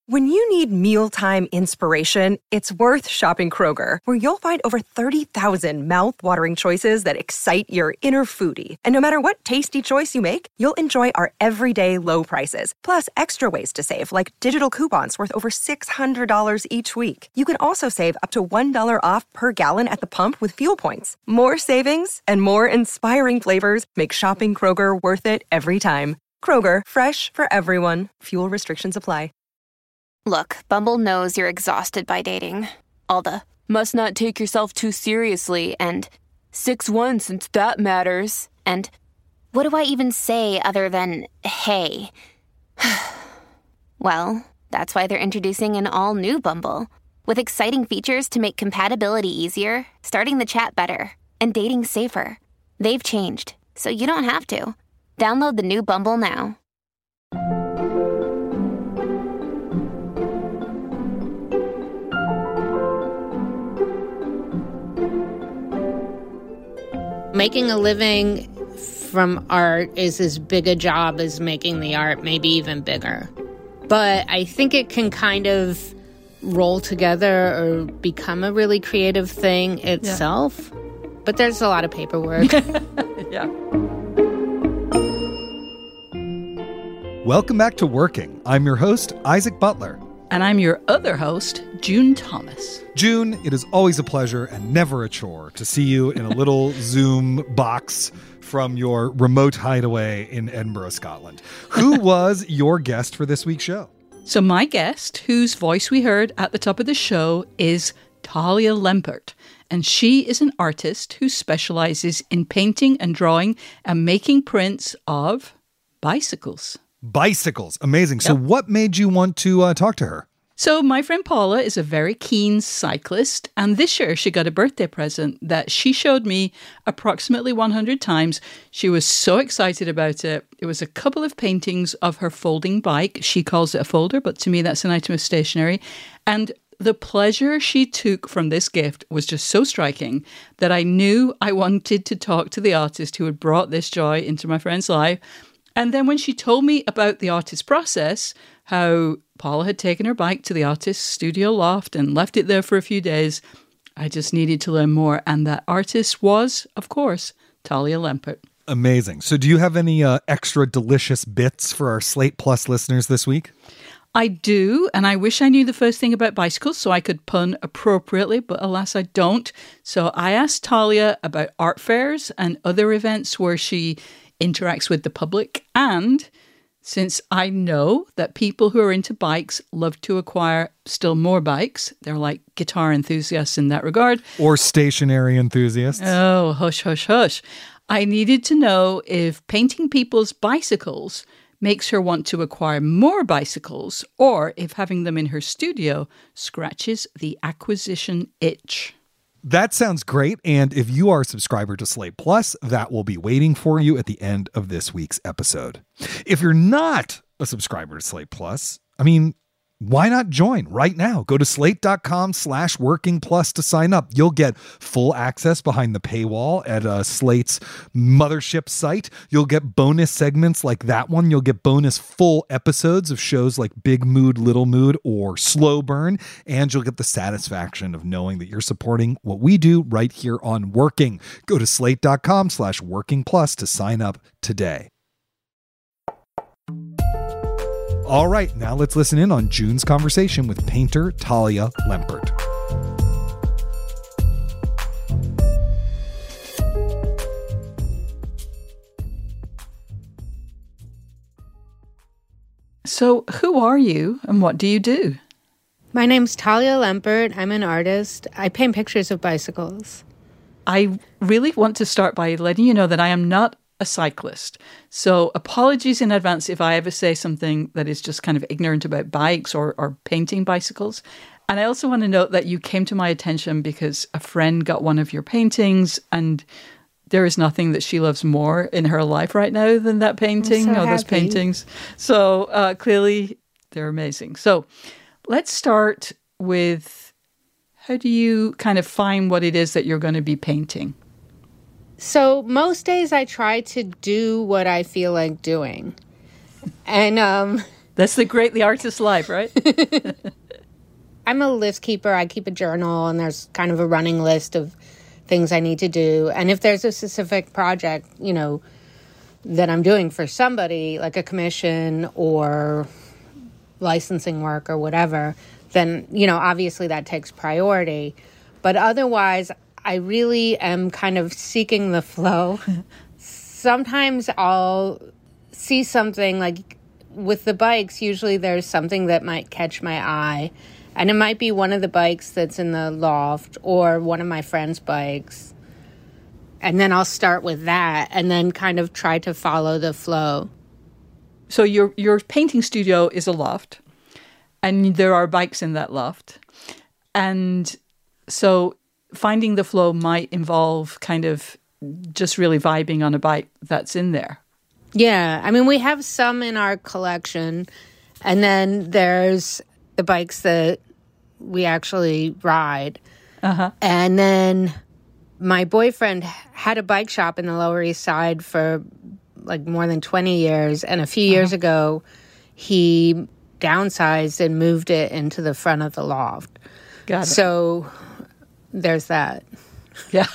When you need mealtime inspiration, it's worth shopping Kroger, where you'll find over 30,000 mouth-watering choices that excite your inner foodie. And no matter what tasty choice you make, you'll enjoy our everyday low prices, plus extra ways to save, like digital coupons worth over $600 each week. You can also save up to $1 off per gallon at the pump with fuel points. More savings and more inspiring flavors make shopping Kroger worth it every time. Kroger, fresh for everyone. Fuel restrictions apply. Look, Bumble knows you're exhausted by dating. All the, must not take yourself too seriously, and 6'1" since that matters, and what do I even say other than, hey? Well, that's why they're introducing an all-new Bumble, with exciting features to make compatibility easier, starting the chat better, and dating safer. They've changed, so you don't have to. Download the new Bumble now. Making a living from art is as big a job as making the art, maybe even bigger. But I think it can kind of roll together or become a really creative thing itself. Yeah. But there's a lot of paperwork. Yeah. Welcome back to Working. I'm your host, Isaac Butler. And I'm your other host, June Thomas. June, it is always a pleasure and never a chore to see you in a little Zoom box from your remote hideaway in Edinburgh, Scotland. Who was your guest for this week's show? So my guest, whose voice we heard at the top of the show, is Talia Lempert. And she is an artist who specializes in painting and drawing and making prints of bicycles. Bicycles. Amazing. So what made you want to talk to her? So my friend Paula is a very keen cyclist, and this year she got a birthday present that she showed me approximately 100 times. She was so excited about it. It was a couple of paintings of her folding bike. She calls it a folder, but to me that's an item of stationery. And the pleasure she took from this gift was just so striking that I knew I wanted to talk to the artist who had brought this joy into my friend's life. And then when she told me about the artist's process, how Paula had taken her bike to the artist's studio loft and left it there for a few days, I just needed to learn more. And that artist was, of course, Talia Lempert. Amazing. So do you have any extra delicious bits for our Slate Plus listeners this week? I do, and I wish I knew the first thing about bicycles so I could pun appropriately, but alas, I don't. So I asked Talia about art fairs and other events where she interacts with the public. And since I know that people who are into bikes love to acquire still more bikes, they're like guitar enthusiasts in that regard. Or stationary enthusiasts. Oh, hush, hush, hush. I needed to know if painting people's bicycles makes her want to acquire more bicycles, or if having them in her studio scratches the acquisition itch. That sounds great. And if you are a subscriber to Slate Plus, that will be waiting for you at the end of this week's episode. If you're not a subscriber to Slate Plus, why not join right now? Go to slate.com/working plus to sign up. You'll get full access behind the paywall at Slate's mothership site. You'll get bonus segments like that one. You'll get bonus full episodes of shows like Big Mood, Little Mood, or Slow Burn. And you'll get the satisfaction of knowing that you're supporting what we do right here on Working. Go to slate.com/working plus to sign up today. All right, now let's listen in on June's conversation with painter Talia Lempert. So who are you and what do you do? My name's Talia Lempert. I'm an artist. I paint pictures of bicycles. I really want to start by letting you know that I am not a cyclist. So apologies in advance if I ever say something that is just kind of ignorant about bikes or painting bicycles. And I also want to note that you came to my attention because a friend got one of your paintings, and there is nothing that she loves more in her life right now than that painting or those paintings. So clearly they're amazing. So let's start with, how do you kind of find what it is that you're going to be painting? So most days I try to do what I feel like doing. And That's the artist's life, right? I'm a list keeper. I keep a journal, and there's kind of a running list of things I need to do. And if there's a specific project, that I'm doing for somebody, like a commission or licensing work or whatever, then, obviously that takes priority. But otherwise, I really am kind of seeking the flow. Sometimes I'll see something, like with the bikes, usually there's something that might catch my eye. And it might be one of the bikes that's in the loft or one of my friend's bikes. And then I'll start with that and then kind of try to follow the flow. So your painting studio is a loft, and there are bikes in that loft. And so finding the flow might involve kind of just really vibing on a bike that's in there. Yeah. I mean, we have some in our collection. And then there's the bikes that we actually ride. Uh-huh. And then my boyfriend had a bike shop in the Lower East Side for like more than 20 years. And a few years ago, he downsized and moved it into the front of the loft. Got it. So there's that. Yeah.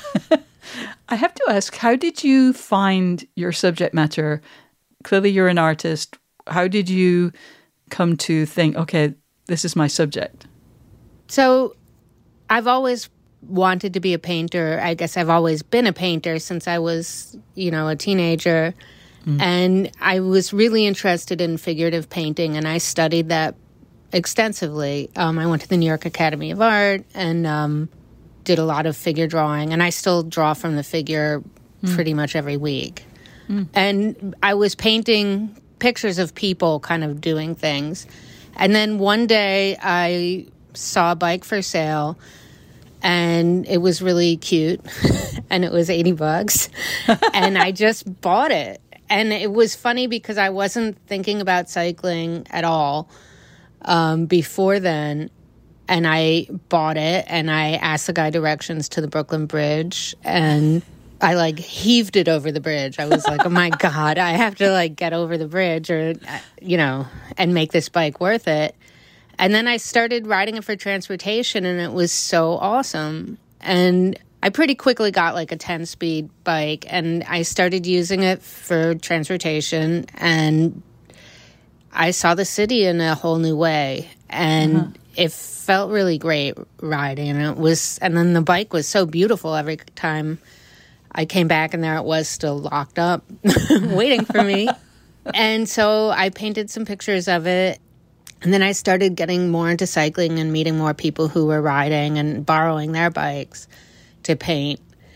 I have to ask, how did you find your subject matter? Clearly you're an artist. How did you come to think, okay, this is my subject? So I've always wanted to be a painter. I guess I've always been a painter since I was, a teenager. And I was really interested in figurative painting, and I studied that extensively. I went to the New York Academy of Art and did a lot of figure drawing, and I still draw from the figure pretty much every week. And I was painting pictures of people kind of doing things. And then one day I saw a bike for sale, and it was really cute, and it was $80, and I just bought it. And it was funny because I wasn't thinking about cycling at all before then, and I bought it, and I asked the guy directions to the Brooklyn Bridge, and I heaved it over the bridge. I was like, oh my God, I have to get over the bridge or, and make this bike worth it. And then I started riding it for transportation, and it was so awesome. And I pretty quickly got a 10-speed bike, and I started using it for transportation, and I saw the city in a whole new way. And it felt really great riding. And then the bike was so beautiful every time I came back, and there it was still locked up waiting for me. And so I painted some pictures of it. And then I started getting more into cycling and meeting more people who were riding and borrowing their bikes to paint.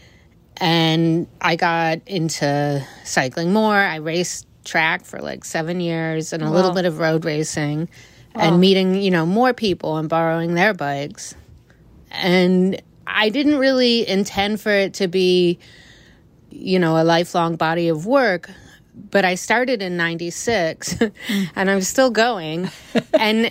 And I got into cycling more. I raced track for 7 years and a little bit of road racing and meeting, more people and borrowing their bikes. And I didn't really intend for it to be, a lifelong body of work. But I started in 96 and I'm still going. And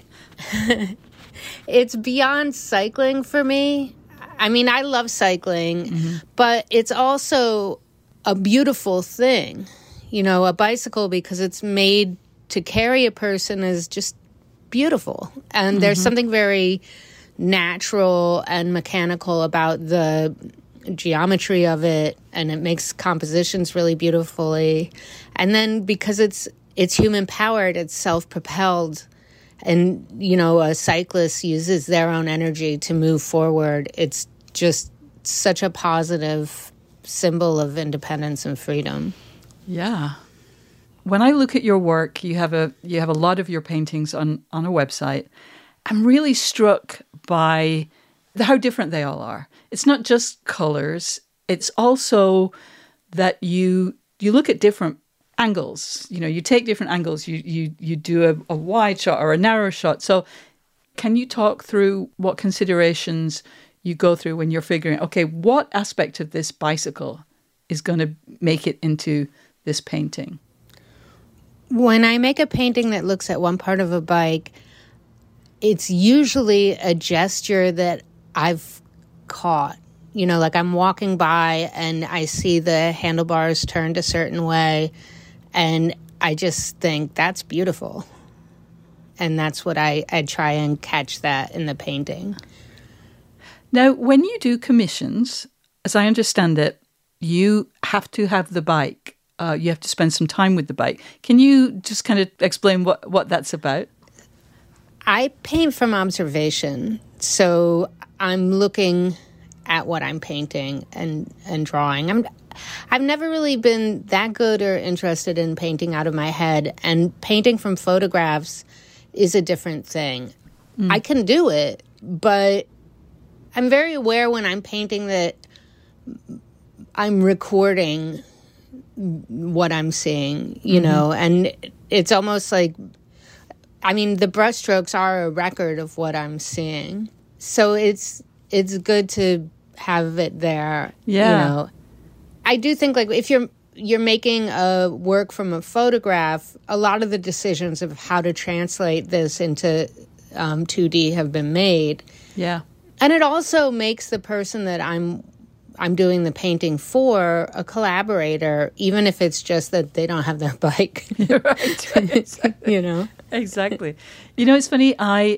it's beyond cycling for me. I mean, I love cycling, but it's also a beautiful thing. A bicycle, because it's made to carry a person, is just beautiful. And there's something very natural and mechanical about the geometry of it, and it makes compositions really beautifully. And then because it's human powered, it's self-propelled, and a cyclist uses their own energy to move forward. It's just such a positive symbol of independence and freedom. Yeah. When I look at your work, you have a lot of your paintings on a website. I'm really struck by how different they all are. It's not just colors. It's also that you look at different angles. You take different angles. You do a wide shot or a narrow shot. So can you talk through what considerations you go through when you're figuring, okay, what aspect of this bicycle is going to make it into this painting? When I make a painting that looks at one part of a bike, it's usually a gesture that I've caught. I'm walking by and I see the handlebars turned a certain way, and I just think that's beautiful. and that's what I try and catch that in the painting. Now, when you do commissions, as I understand it, you have to have the bike. You have to spend some time with the bike. Can you just kind of explain what that's about? I paint from observation, so I'm looking at what I'm painting and drawing. I've never really been that good or interested in painting out of my head, and painting from photographs is a different thing. I can do it, but I'm very aware when I'm painting that I'm recording what I'm seeing, you know, and it's almost like, I mean, the brushstrokes are a record of what I'm seeing. So it's good to have it there, you know. I do think, like, if you're making a work from a photograph, a lot of the decisions of how to translate this into 2D have been made. Yeah. And it also makes the person that I'm doing the painting for a collaborator, even if it's just that they don't have their bike. Right. Exactly. You know? Exactly. You know, it's funny. I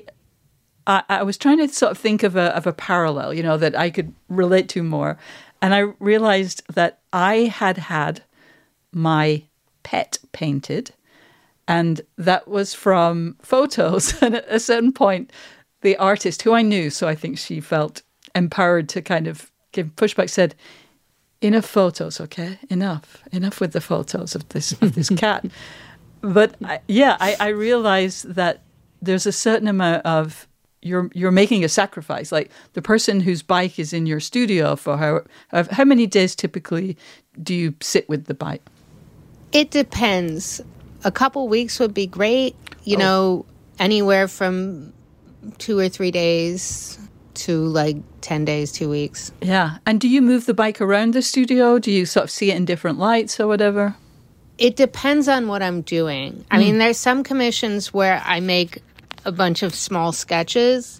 was trying to sort of think of a parallel, you know, that I could relate to more. And I realized that I had my pet painted, and that was from photos. And at a certain point, the artist, who I knew, so I think she felt empowered to kind of give pushback, said, "Enough photos, okay? Enough with the photos of this cat." But I realized that there's a certain amount of you're making a sacrifice. Like the person whose bike is in your studio for how many days typically do you sit with the bike? It depends. A couple weeks would be great. You know, anywhere from 2 or 3 days to like 10 days, 2 weeks. Yeah. And do you move the bike around the studio? Do you sort of see it in different lights or whatever? It depends on what I'm doing. I mean, there's some commissions where I make a bunch of small sketches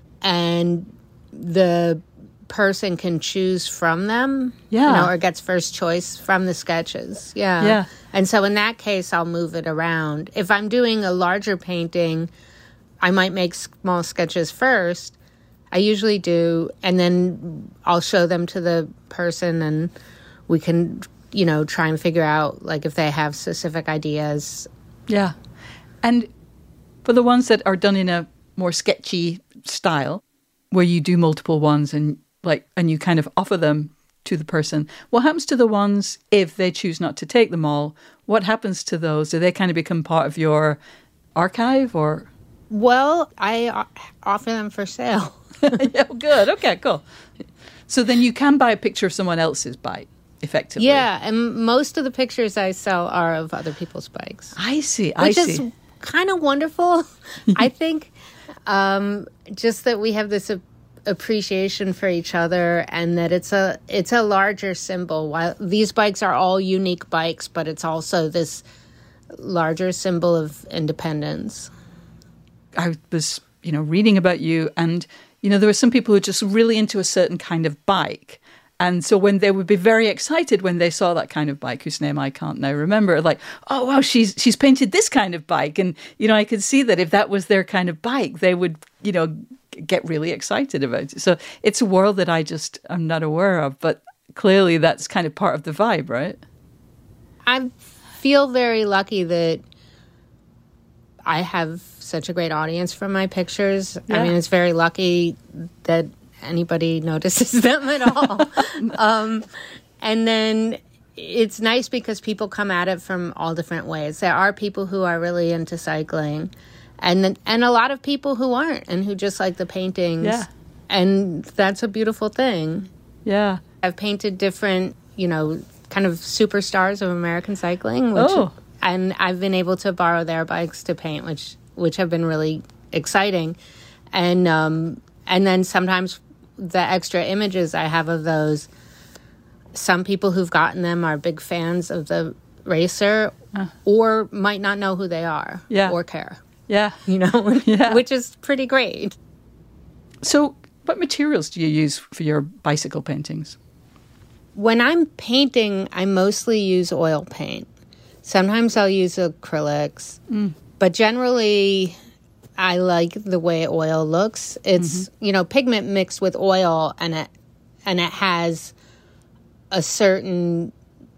and the person can choose from them, you know, or gets first choice from the sketches. Yeah. And so in that case, I'll move it around. If I'm doing a larger painting, I might make small sketches first. I usually do, and then I'll show them to the person and we can, you know, try and figure out, like, if they have specific ideas. Yeah. And for the ones that are done in a more sketchy style, where you do multiple ones and you kind of offer them to the person, what happens to the ones if they choose not to take them all? What happens to those? Do they kind of become part of your archive, or? Well, I offer them for sale. Yeah, good. Okay, cool. So then you can buy a picture of someone else's bike, effectively. Yeah, and most of the pictures I sell are of other people's bikes. I see. Which is kind of wonderful. I think just that we have this appreciation for each other, and that it's a larger symbol. While these bikes are all unique bikes, but it's also this larger symbol of independence. I was, reading about you, and there were some people who are just really into a certain kind of bike. And so when they would be very excited when they saw that kind of bike, whose name I can't now remember, like, oh, wow, she's painted this kind of bike. And, I could see that if that was their kind of bike, they would, get really excited about it. So it's a world that I'm not aware of, but clearly that's kind of part of the vibe, right? I feel very lucky that I have such a great audience for my pictures. Yeah. I mean, it's very lucky that anybody notices them at all. And then it's nice because people come at it from all different ways. There are people who are really into cycling, and a lot of people who aren't, and who just like the paintings. Yeah. And that's a beautiful thing. Yeah. I've painted different, kind of superstars of American cycling, and I've been able to borrow their bikes to paint, which have been really exciting. And then sometimes the extra images I have of those, some people who've gotten them are big fans of the racer or might not know who they are or care. Yeah. Which is pretty great. So what materials do you use for your bicycle paintings? When I'm painting, I mostly use oil paint. Sometimes I'll use acrylics, but generally I like the way oil looks. It's, pigment mixed with oil, and it has a certain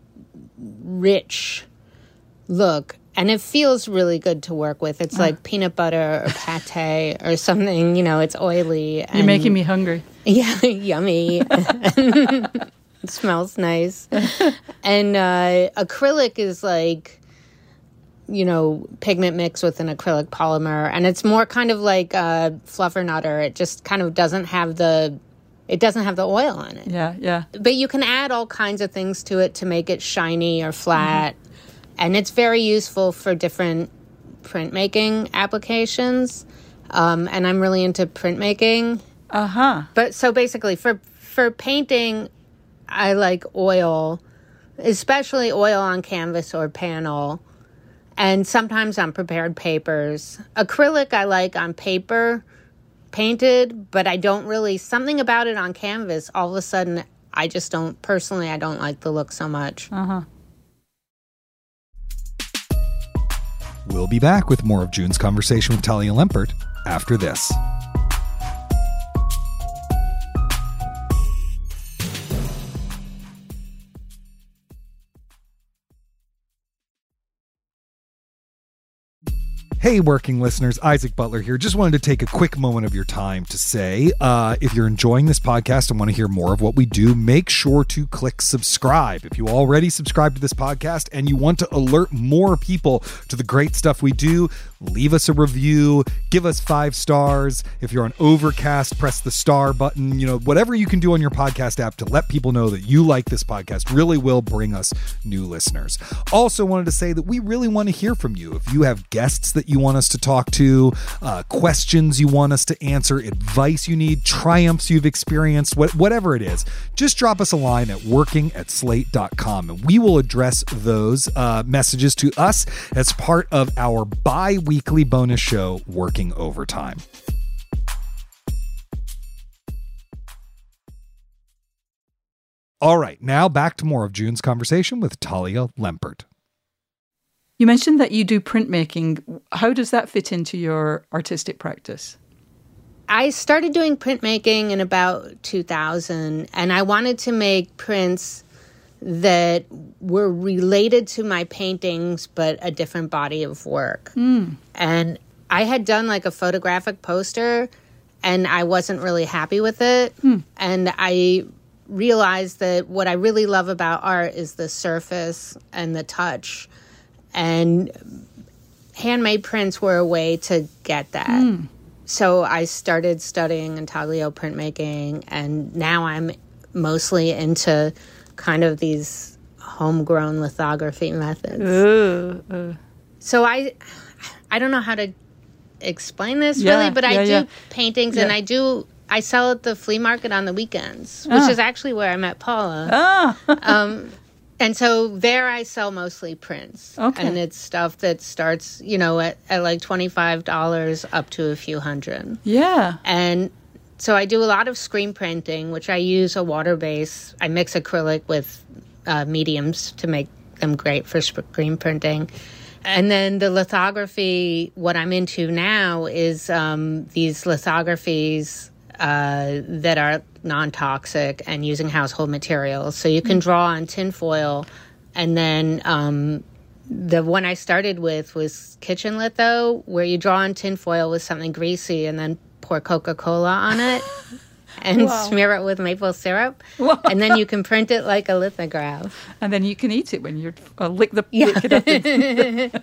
rich look. And it feels really good to work with. It's like peanut butter or pate or something, it's oily. You're making me hungry. Yeah, yummy. It smells nice. And acrylic is like, pigment mixed with an acrylic polymer. And it's more kind of like Fluffer Nutter. It just kind of doesn't have the oil in it. Yeah, yeah. But you can add all kinds of things to it to make it shiny or flat. And it's very useful for different printmaking applications. And I'm really into printmaking. But so basically, for painting, I like oil, especially oil on canvas or panel. And sometimes on prepared papers. Acrylic I like on paper, painted, but I don't really, something about it on canvas, all of a sudden, I don't like the look so much. We'll be back with more of June's conversation with Talia Lempert after this. Hey, working listeners, Isaac Butler here. Just wanted to take a quick moment of your time to say, if you're enjoying this podcast and want to hear more of what we do, make sure to click subscribe. If you already subscribe to this podcast and you want to alert more people to the great stuff we do, leave us a review, give us 5 stars. If you're on Overcast, press the star button. Whatever you can do on your podcast app to let people know that you like this podcast really will bring us new listeners. Also wanted to say that we really want to hear from you. If you have guests that you want us to talk to, questions you want us to answer, advice you need, triumphs you've experienced, whatever it is, just drop us a line at working@slate.com and we will address those messages to us as part of our bi-weekly bonus show, Working Overtime. All right, now back to more of June's conversation with Talia Lempert. You mentioned that you do printmaking. How does that fit into your artistic practice? I started doing printmaking in about 2000, and I wanted to make prints that were related to my paintings, but a different body of work. And I had done like a photographic poster, and I wasn't really happy with it. And I realized that what I really love about art is the surface and the touch. And handmade prints were a way to get that. So I started studying intaglio printmaking, and now I'm mostly into kind of these homegrown lithography methods. So I don't know how to explain this really, but I do paintings, and I sell at the flea market on the weekends, which is actually where I met Paula. And so there I sell mostly prints. And it's stuff that starts, at like $25 up to a few hundred. Yeah. And so I do a lot of screen printing, which I use a water base. I mix acrylic with mediums to make them great for screen printing. And then the lithography, what I'm into now is these lithographies that are non-toxic and using household materials. So you can draw on tinfoil, and then the one I started with was kitchen litho, where you draw on tinfoil with something greasy and then pour Coca-Cola on it and smear it with maple syrup. And then you can print it like a lithograph. And then you can eat it when you're lick it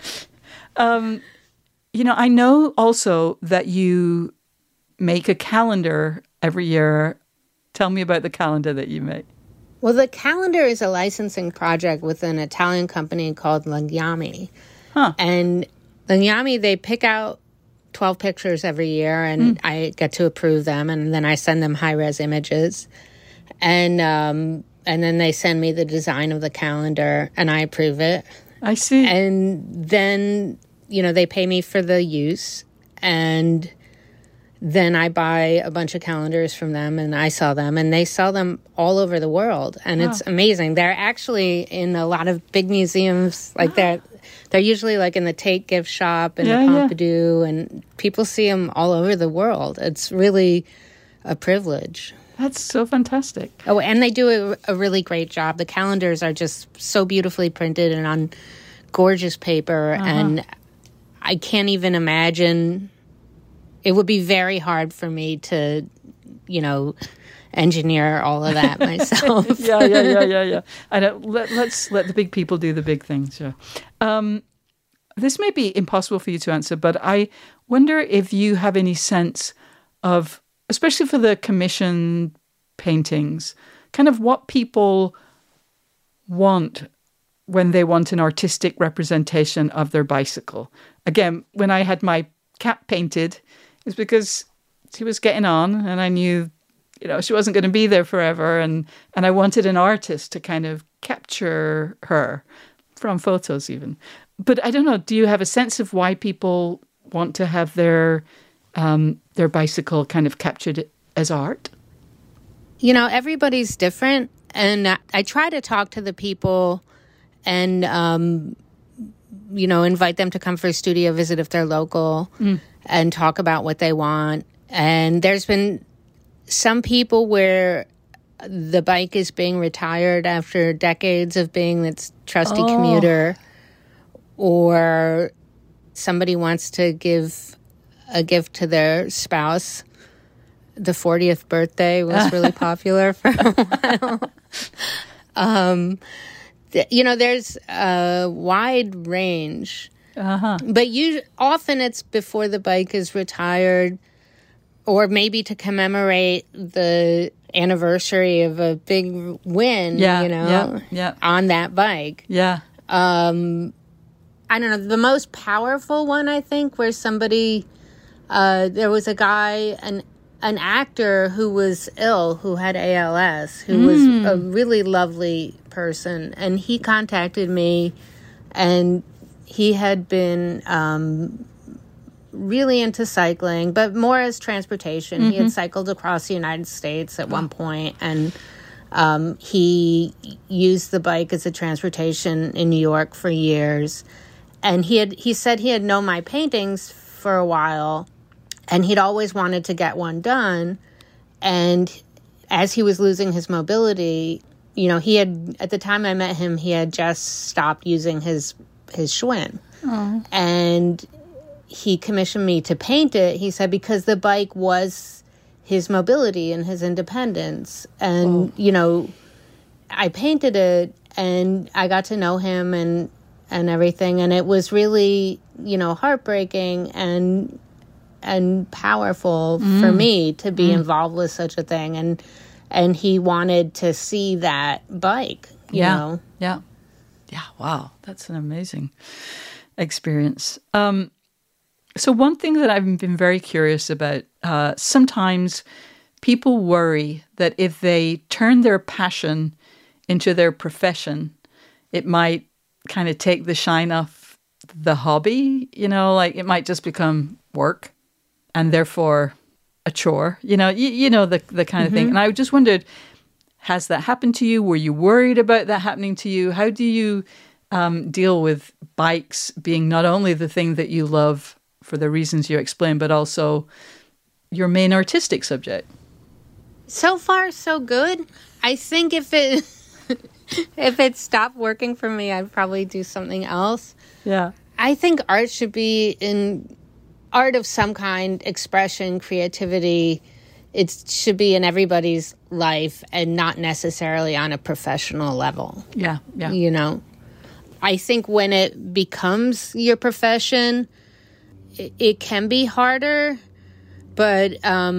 up. I know also that you make a calendar every year. Tell me about the calendar that you make. Well, the calendar is a licensing project with an Italian company called Legnami. And Legnami, they pick out 12 pictures every year, and I get to approve them, and then I send them high-res images. And then they send me the design of the calendar, and I approve it. I see. And then, they pay me for the use, and then I buy a bunch of calendars from them, and I sell them, and they sell them all over the world. And it's amazing. They're actually in a lot of big museums. Like they're usually like in the Tate gift shop and the Pompidou, and people see them all over the world. It's really a privilege. That's so fantastic. Oh, and they do a really great job. The calendars are just so beautifully printed and on gorgeous paper, and I can't even imagine. It would be very hard for me to, engineer all of that myself. Yeah. I know. Let's let the big people do the big things. Yeah. This may be impossible for you to answer, but I wonder if you have any sense of, especially for the commission paintings, kind of what people want when they want an artistic representation of their bicycle. Again, when I had my cat painted, it's because she was getting on and I knew, she wasn't going to be there forever. And I wanted an artist to kind of capture her from photos even. But I don't know, do you have a sense of why people want to have their bicycle kind of captured as art? Everybody's different. And I try to talk to the people and, invite them to come for a studio visit if they're local and talk about what they want. And there's been some people where the bike is being retired after decades of being its trusty commuter, or somebody wants to give a gift to their spouse. The 40th birthday was really popular for a while. There's a wide range. But often it's before the bike is retired, or maybe to commemorate the anniversary of a big win, on that bike. Yeah. I don't know. The most powerful one, I think, where somebody, there was a guy, an actor who was ill, who had ALS, who was a really lovely person. And he contacted me, and he had been really into cycling, but more as transportation. He had cycled across the United States at one point, and he used the bike as a transportation in New York for years. And he said he had known my paintings for a while, and he'd always wanted to get one done. And as he was losing his mobility, he had, at the time I met him, he had just stopped using his Schwinn. And he commissioned me to paint it, he said, because the bike was his mobility and his independence. And, I painted it, and I got to know him and everything. And it was really, heartbreaking and powerful for me to be involved with such a thing. And he wanted to see that bike, you know. Yeah. Wow. That's an amazing experience. So one thing that I've been very curious about, sometimes people worry that if they turn their passion into their profession, it might kind of take the shine off the hobby, like it might just become work and therefore a chore, the kind of thing. And I just wondered, has that happened to you? Were you worried about that happening to you? How do you deal with bikes being not only the thing that you love for the reasons you explained, but also your main artistic subject? So far, so good. I think if it stopped working for me, I'd probably do something else. Yeah. I think art should be in art of some kind, expression, creativity. It should be in everybody's life and not necessarily on a professional level. Yeah. I think when it becomes your profession, it can be harder, but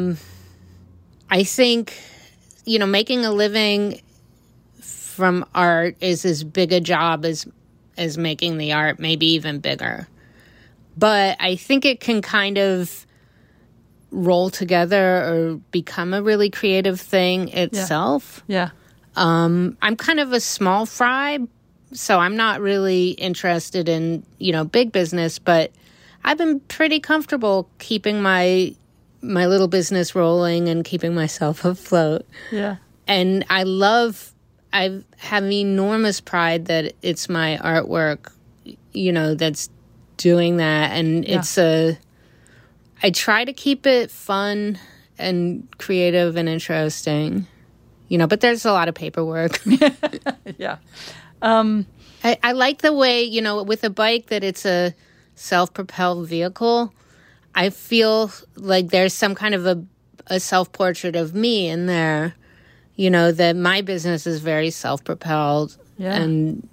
I think, making a living from art is as big a job as making the art, maybe even bigger. But I think it can kind of roll together or become a really creative thing itself. Yeah. I'm kind of a small fry, so I'm not really interested in, big business, but I've been pretty comfortable keeping my little business rolling and keeping myself afloat. Yeah. And I have enormous pride that it's my artwork, that's doing that. And I try to keep it fun and creative and interesting, but there's a lot of paperwork. Yeah. I like the way, with a bike that it's a self-propelled vehicle. I feel like there's some kind of a self-portrait of me in there, that my business is very self-propelled and,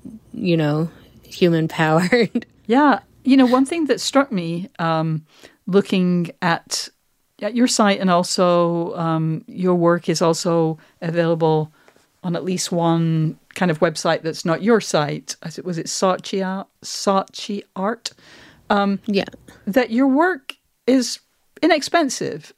human-powered. Yeah. One thing that struck me looking at your site, and also your work is also available on at least one kind of website that's not your site. Was it Saatchi Art? That your work is inexpensive.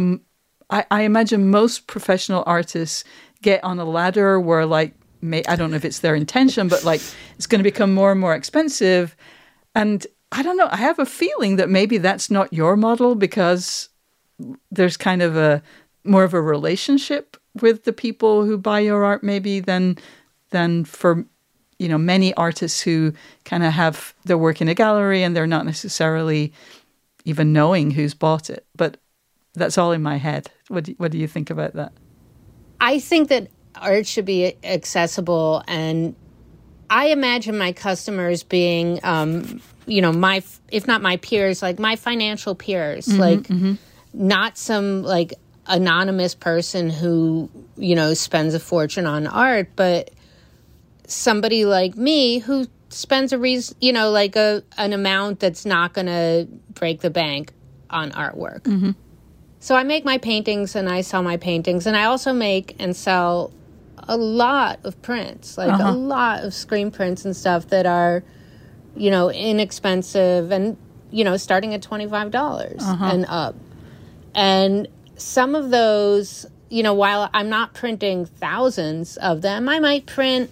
I imagine most professional artists get on a ladder where, like, I don't know if it's their intention, but like it's going to become more and more expensive. And I don't know, I have a feeling that maybe that's not your model, because there's kind of more of a relationship with the people who buy your art maybe than for many artists who kind of have their work in a gallery and they're not necessarily even knowing who's bought it. But that's all in my head. What do you think about that? I think that art should be accessible, and I imagine my customers being my, if not my peers, like my financial peers, not some like anonymous person who, spends a fortune on art, but somebody like me who spends an amount that's not going to break the bank on artwork. Mm-hmm. So I make my paintings and I sell my paintings, and I also make and sell a lot of prints, like a lot of screen prints and stuff that are, inexpensive and, starting at $25 and up. And some of those, while I'm not printing thousands of them, I might print,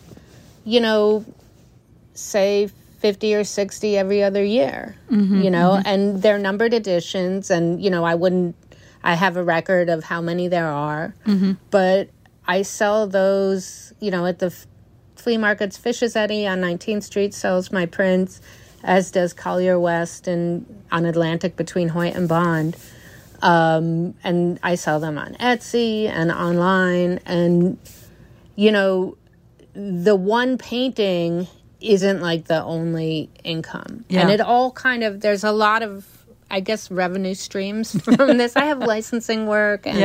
say 50 or 60 every other year, and they're numbered editions, and, I have a record of how many there are, but I sell those, at the flea markets. Fishizetti on 19th Street sells my prints, as does Collier West on Atlantic between Hoyt and Bond. And I sell them on Etsy and online. And, the one painting isn't like the only income. Yeah. And it all kind of, there's a lot of, I guess, revenue streams from this. I have licensing work and,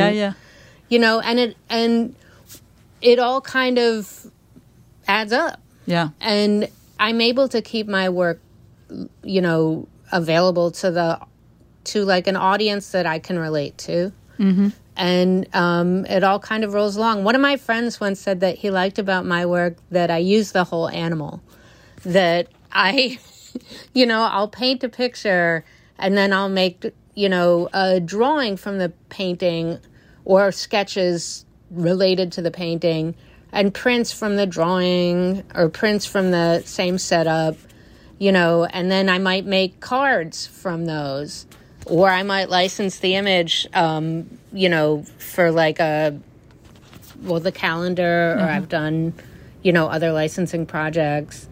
and it all kind of adds up. Yeah. And I'm able to keep my work, available to like an audience that I can relate to. Mm-hmm. And it all kind of rolls along. One of my friends once said that he liked about my work that I use the whole animal. That I, I'll paint a picture and then I'll make, a drawing from the painting or sketches related to the painting and prints from the drawing or prints from the same setup, and then I might make cards from those. Or I might license the image, for like the calendar, or I've done, other licensing projects.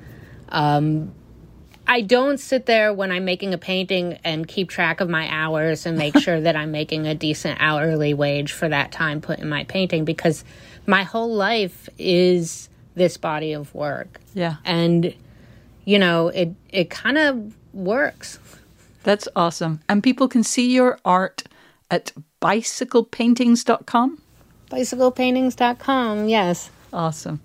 I don't sit there when I'm making a painting and keep track of my hours and make sure that I'm making a decent hourly wage for that time put in my painting, because my whole life is this body of work. Yeah. And, it kind of works. That's awesome. And people can see your art at bicyclepaintings.com? Bicyclepaintings.com, yes. Awesome.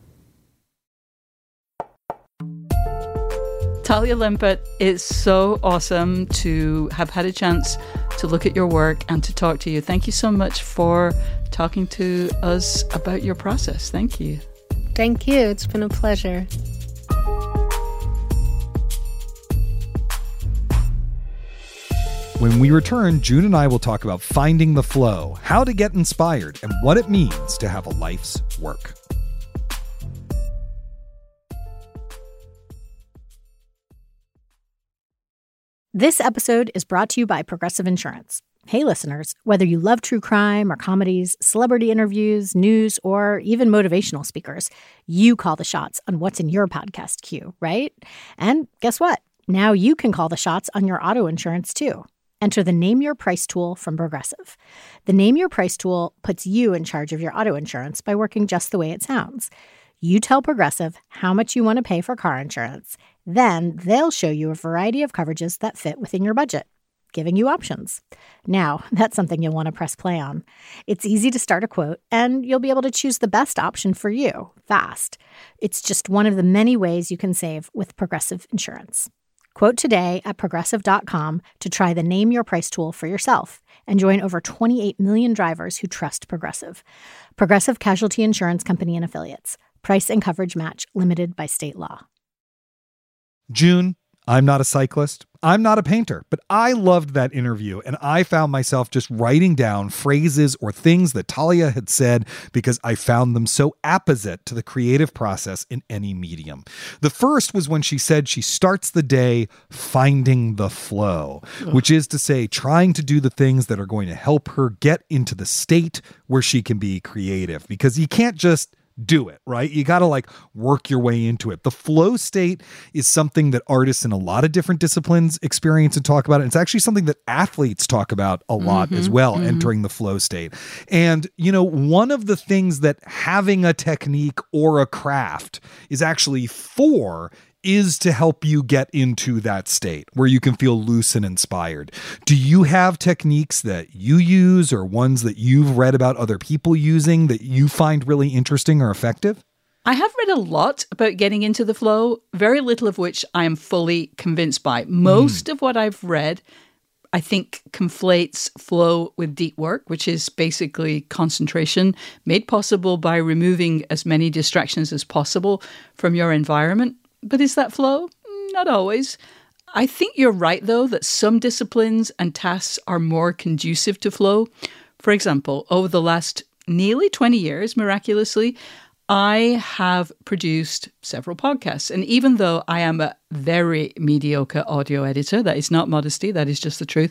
Talia Limpet, it's so awesome to have had a chance to look at your work and to talk to you. Thank you so much for talking to us about your process. Thank you. Thank you. It's been a pleasure. When we return, June and I will talk about finding the flow, how to get inspired, and what it means to have a life's work. This episode is brought to you by Progressive Insurance. Hey, listeners, whether you love true crime or comedies, celebrity interviews, news, or even motivational speakers, you call the shots on what's in your podcast queue, right? And guess what? Now you can call the shots on your auto insurance too. Enter the Name Your Price tool from Progressive. The Name Your Price tool puts you in charge of your auto insurance by working just the way it sounds. You tell Progressive how much you want to pay for car insurance. Then they'll show you a variety of coverages that fit within your budget, giving you options. Now, that's something you'll want to press play on. It's easy to start a quote, and you'll be able to choose the best option for you fast. It's just one of the many ways you can save with Progressive Insurance. Quote today at Progressive.com to try the Name Your Price tool for yourself and join over 28 million drivers who trust Progressive. Progressive Casualty Insurance Company and Affiliates. Price and coverage match limited by state law. June, I'm not a cyclist. I'm not a painter, but I loved that interview, and I found myself just writing down phrases or things that Talia had said because I found them so apposite to the creative process in any medium. The first was when she said she starts the day finding the flow, which is to say, trying to do the things that are going to help her get into the state where she can be creative, because you can't just do it, right? You got to like work your way into it. The flow state is something that artists in a lot of different disciplines experience and talk about. And it's actually something that athletes talk about a lot as well, entering the flow state. And, you know, one of the things that having a technique or a craft is actually for is to help you get into that state where you can feel loose and inspired. Do you have techniques that you use or ones that you've read about other people using that you find really interesting or effective? I have read a lot about getting into the flow, very little of which I am fully convinced by. Most of what I've read, I think, conflates flow with deep work, which is basically concentration made possible by removing as many distractions as possible from your environment. But is that flow? Not always. I think you're right, though, that some disciplines and tasks are more conducive to flow. For example, over the last nearly 20 years, miraculously, I have produced several podcasts. And even though I am a very mediocre audio editor, that is not modesty, that is just the truth,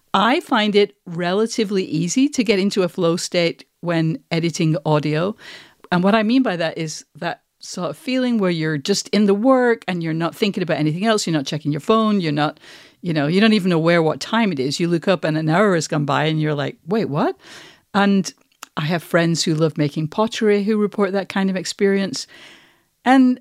I find it relatively easy to get into a flow state when editing audio. And what I mean by that is that sort of feeling where you're just in the work and you're not thinking about anything else. You're not checking your phone. You're not, you don't even aware what time it is. You look up and an hour has gone by and you're like, wait, what? And I have friends who love making pottery who report that kind of experience. And,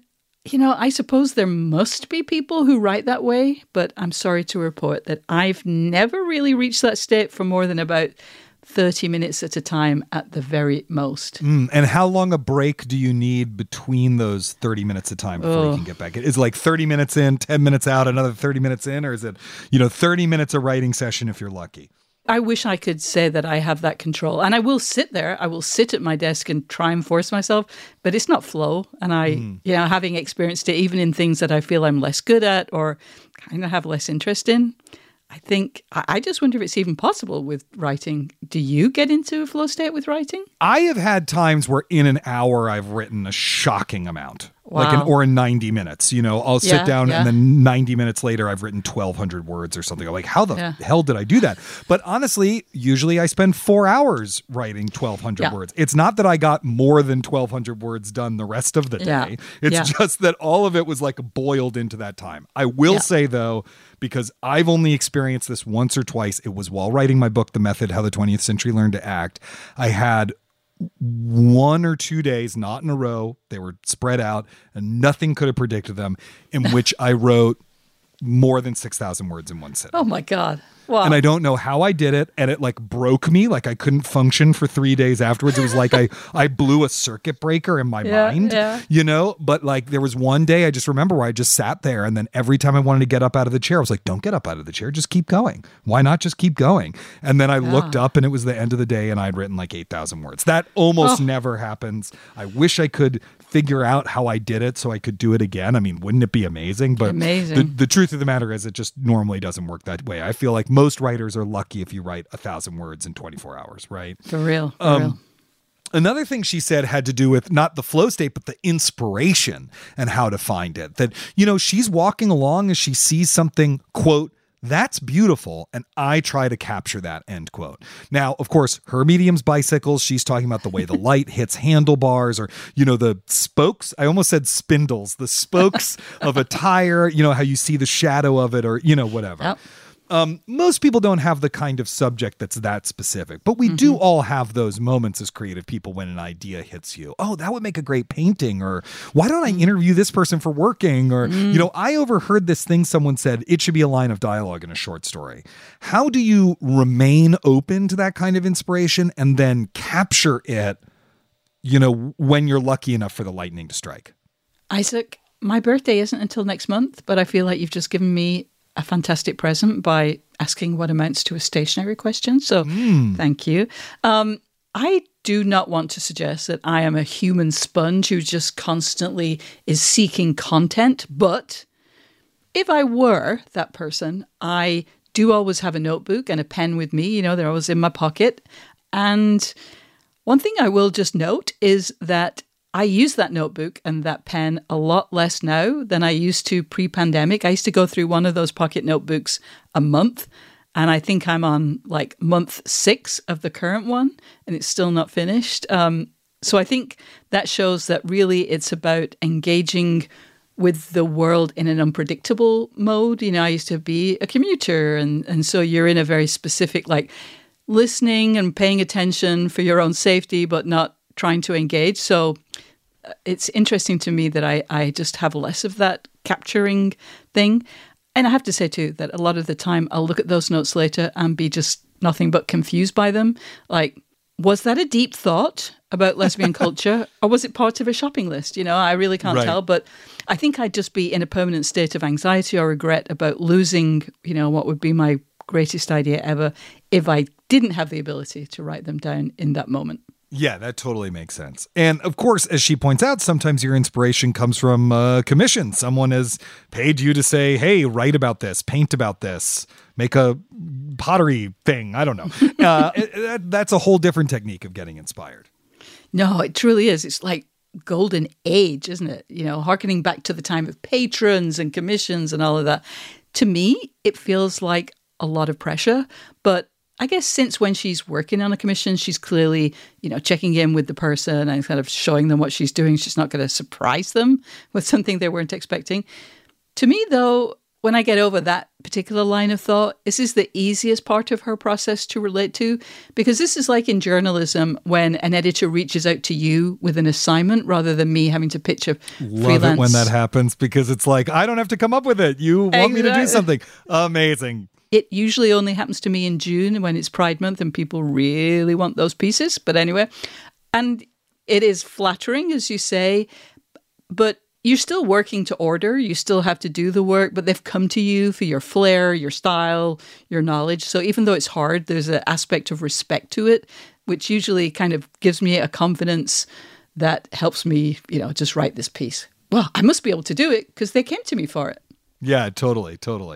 I suppose there must be people who write that way, but I'm sorry to report that I've never really reached that state for more than about 30 minutes at a time at the very most. And how long a break do you need between those 30 minutes of time before you can get back? Is it like 30 minutes in, 10 minutes out, another 30 minutes in? Or is it, 30 minutes a writing session if you're lucky? I wish I could say that I have that control. And I will sit there. I will sit at my desk and try and force myself. But it's not flow. And having experienced it even in things that I feel I'm less good at or kind of have less interest in, I think, I just wonder if it's even possible with writing. Do you get into a flow state with writing? I have had times where in an hour I've written a shocking amount. Wow. Or in 90 minutes, I'll sit down and then 90 minutes later I've written 1,200 words or something. I'm like, how the hell did I do that? But honestly, usually I spend 4 hours writing 1,200 words. It's not that I got more than 1,200 words done the rest of the day. It's just that all of it was like boiled into that time. I will say though, because I've only experienced this once or twice, it was while writing my book, The Method, How the 20th Century Learned to Act. I had 1 or 2 days, not in a row, they were spread out and nothing could have predicted them, in which I wrote more than 6,000 words in one sitting. Oh my God. Wow. And I don't know how I did it. And it like broke me. Like I couldn't function for 3 days afterwards. It was like I blew a circuit breaker in my mind, but like there was one day I just remember where I just sat there. And then every time I wanted to get up out of the chair, I was like, don't get up out of the chair. Just keep going. Why not just keep going? And then I looked up and it was the end of the day and I'd written like 8,000 words. That almost never happens. I wish I could figure out how I did it so I could do it again. I mean, wouldn't it be amazing? But the truth of the matter is it just normally doesn't work that way. I feel like most writers are lucky if you write 1,000 words in 24 hours, right? For real. Another thing she said had to do with not the flow state, but the inspiration and how to find it. That, she's walking along and she sees something, quote, That's beautiful, and I try to capture that, end quote. Now, of course, her medium's bicycles, she's talking about the way the light hits handlebars or, the spokes. I almost said spindles, the spokes of a tire, how you see the shadow of it or, whatever. Yep. Most people don't have the kind of subject that's that specific, but we do all have those moments as creative people when an idea hits you. Oh, that would make a great painting, or why don't I interview this person for working? Or, I overheard this thing someone said, it should be a line of dialogue in a short story. How do you remain open to that kind of inspiration and then capture it, when you're lucky enough for the lightning to strike? Isaac, my birthday isn't until next month, but I feel like you've just given me a fantastic present by asking what amounts to a stationary question. So thank you. I do not want to suggest that I am a human sponge who just constantly is seeking content. But if I were that person, I do always have a notebook and a pen with me. They're always in my pocket. And one thing I will just note is that I use that notebook and that pen a lot less now than I used to pre-pandemic. I used to go through one of those pocket notebooks a month, and I think I'm on like month 6 of the current one, and it's still not finished. So I think that shows that really it's about engaging with the world in an unpredictable mode. I used to be a commuter, and so you're in a very specific, like, listening and paying attention for your own safety, but not trying to engage. So it's interesting to me that I just have less of that capturing thing. And I have to say too, that a lot of the time I'll look at those notes later and be just nothing but confused by them. Like, was that a deep thought about lesbian culture, or was it part of a shopping list? I really can't tell, but I think I'd just be in a permanent state of anxiety or regret about losing, what would be my greatest idea ever if I didn't have the ability to write them down in that moment. Yeah, that totally makes sense. And of course, as she points out, sometimes your inspiration comes from commission. Someone has paid you to say, hey, write about this, paint about this, make a pottery thing. I don't know. That's a whole different technique of getting inspired. No, it truly is. It's like golden age, isn't it? Harkening back to the time of patrons and commissions and all of that. To me, it feels like a lot of pressure, but I guess since when she's working on a commission, she's clearly, checking in with the person and kind of showing them what she's doing. She's not going to surprise them with something they weren't expecting. To me, though, when I get over that particular line of thought, this is the easiest part of her process to relate to, because this is like in journalism when an editor reaches out to you with an assignment rather than me having to pitch a freelance. Love it when that happens, because it's like, I don't have to come up with it. You want me to do something. Amazing. It usually only happens to me in June when it's Pride Month and people really want those pieces. But anyway, and it is flattering, as you say, but you're still working to order. You still have to do the work, but they've come to you for your flair, your style, your knowledge. So even though it's hard, there's an aspect of respect to it, which usually kind of gives me a confidence that helps me, just write this piece. Well, I must be able to do it because they came to me for it. Yeah, totally.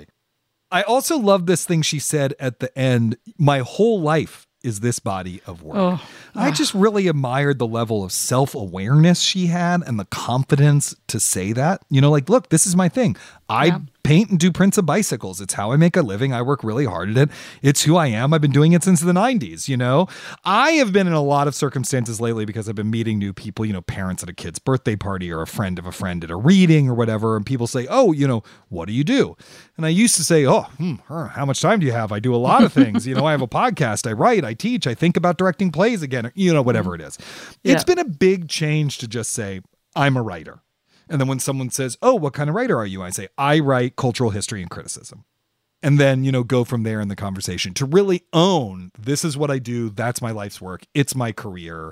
I also love this thing she said at the end. My whole life is this body of work. I just really admired the level of self-awareness she had and the confidence to say that. Look, this is my thing. I paint and do prints of bicycles. It's how I make a living. I work really hard at it. It's who I am. I've been doing it since the 90s, I have been in a lot of circumstances lately because I've been meeting new people, parents at a kid's birthday party or a friend of a friend at a reading or whatever. And people say, oh, what do you do? And I used to say, how much time do you have? I do a lot of things. I have a podcast. I write, I teach, I think about directing plays again, whatever it is. Yeah. It's been a big change to just say, I'm a writer. And then when someone says, oh, what kind of writer are you? I say, I write cultural history and criticism. And then, go from there in the conversation to really own, this is what I do. That's my life's work. It's my career.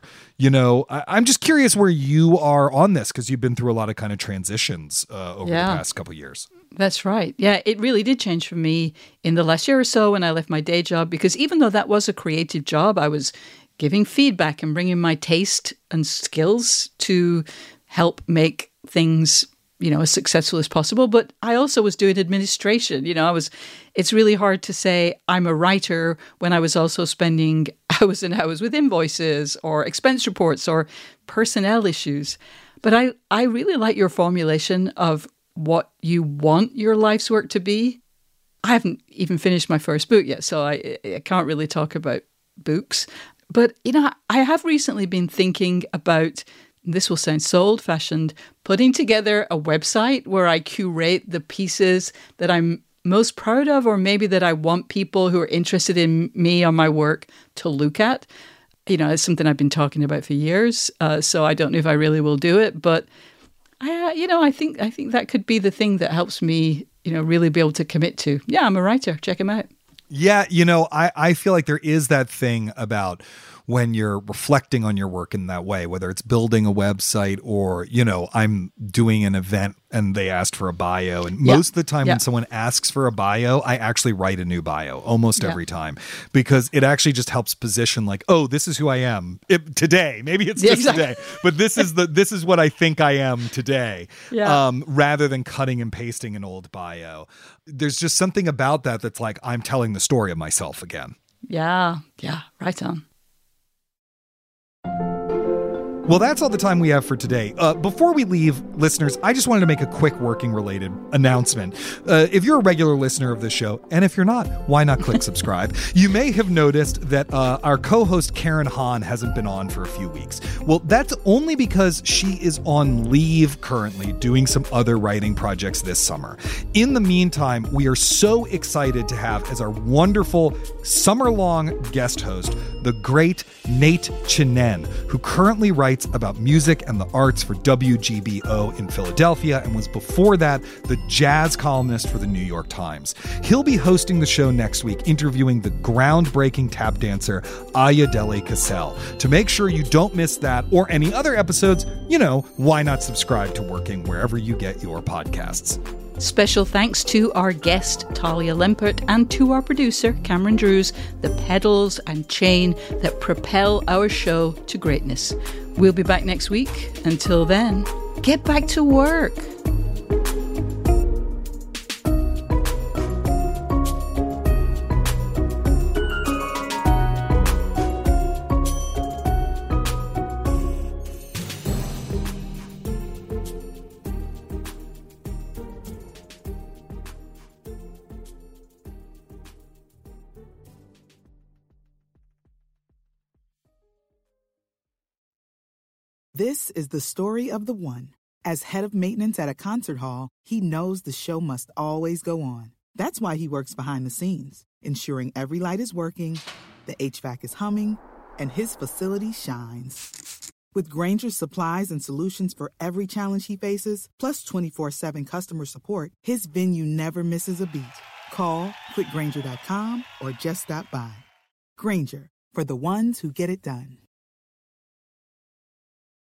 I'm just curious where you are on this, because you've been through a lot of kind of transitions over the past couple of years. That's right. Yeah, it really did change for me in the last year or so when I left my day job, because even though that was a creative job, I was giving feedback and bringing my taste and skills to help make things, as successful as possible. But I also was doing administration. It's really hard to say I'm a writer when I was also spending hours and hours with invoices or expense reports or personnel issues. But I really like your formulation of what you want your life's work to be. I haven't even finished my first book yet, so I can't really talk about books. But, I have recently been thinking about, this will sound so old-fashioned, putting together a website where I curate the pieces that I'm most proud of, or maybe that I want people who are interested in me or my work to look at. It's something I've been talking about for years, so I don't know if I really will do it. But, I think that could be the thing that helps me, really be able to commit to. Yeah, I'm a writer. Check him out. Yeah, I feel like there is that thing about when you're reflecting on your work in that way, whether it's building a website or, I'm doing an event and they asked for a bio. And most of the time when someone asks for a bio, I actually write a new bio almost every time, because it actually just helps position like, oh, this is who I am today. Maybe it's just today, but this is what I think I am today. Rather than cutting and pasting an old bio. There's just something about that that's like, I'm telling the story of myself again. Yeah, right on. Well, that's all the time we have for today. Before we leave, listeners, I just wanted to make a quick working-related announcement. If you're a regular listener of this show, and if you're not, why not click subscribe? You may have noticed that our co-host Karen Hahn hasn't been on for a few weeks. Well, that's only because she is on leave currently doing some other writing projects this summer. In the meantime, we are so excited to have as our wonderful summer-long guest host, the great Nate Chinen, who currently writes about music and the arts for WGBO in Philadelphia and was before that the jazz columnist for the New York Times. He'll be hosting the show next week, interviewing the groundbreaking tap dancer Ayodele Cassell. To make sure you don't miss that or any other episodes, why not subscribe to Working wherever you get your podcasts? Special thanks to our guest, Talia Lempert, and to our producer, Cameron Drews, the pedals and chain that propel our show to greatness. We'll be back next week. Until then, get back to work. This is the story of the one. As head of maintenance at a concert hall, he knows the show must always go on. That's why he works behind the scenes, ensuring every light is working, the HVAC is humming, and his facility shines. With Grainger's supplies and solutions for every challenge he faces, plus 24/7 customer support, his venue never misses a beat. Call quickgrainger.com or just stop by. Grainger, for the ones who get it done.